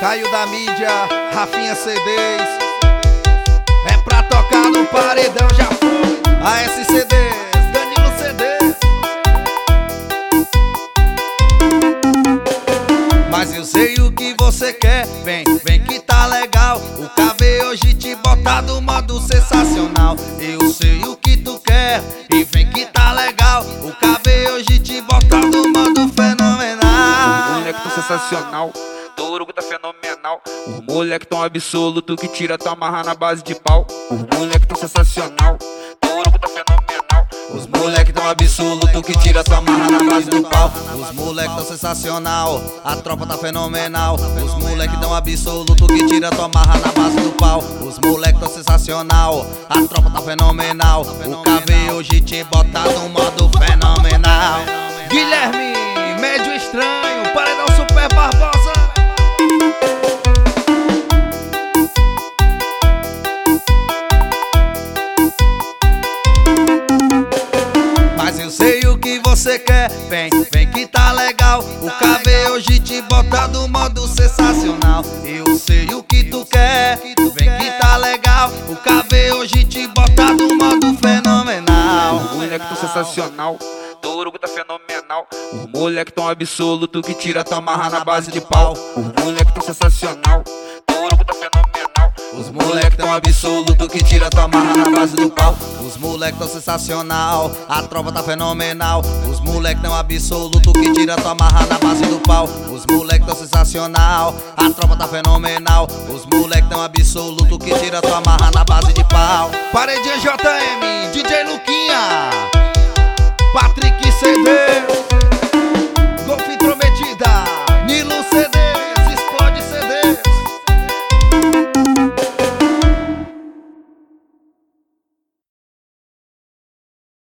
Caio da mídia, Rafinha CDs. É pra tocar no paredão, já foi. ASCDs, Danilo CDs. Mas eu sei o que você quer, vem, vem que tá legal. O KV hoje te bota do modo sensacional. Eu sei o que tu quer e vem que tá legal. O KV hoje te bota do modo fenomenal. Os moleque tão sensacional, Torugo tá fenomenal. Os moleque tão absoluto que tira tua marra na base de pau. Os moleque tão sensacional, Torugo tá fenomenal. Os moleque tão absoluto que tira tua marra na base do pau. Os moleque tão sensacional, a tropa tá fenomenal. Os moleque tão absoluto que tira tua marra na base do pau. Os moleque tão sensacional, a tropa tá fenomenal. O KV hoje te bota no modo fenomenal. Guilherme, médio estranho, paredão Super Barbosa. Mas eu sei o que você quer, vem, vem que tá legal. O KV hoje te bota do modo sensacional. Eu sei o que tu quer, vem que tá legal. O KV hoje te bota do modo fenomenal. Os moleque tão sensacional, Torugo tá fenomenal. Os moleque tão absoluto que tira tua marra na base de pau. Os moleque tão sensacional, Torugo tá fenomenal. Os moleque tão absoluto que tira tua marra na base do pau. Os moleque tão sensacional, a tropa tá fenomenal. Os moleque tão absoluto que tira tua marra na base do pau. Os moleque tão sensacional, a tropa tá fenomenal. Os moleque tão absoluto que tira tua marra na base de pau. Paredinha JM, DJ Luquinha, Patrick CD.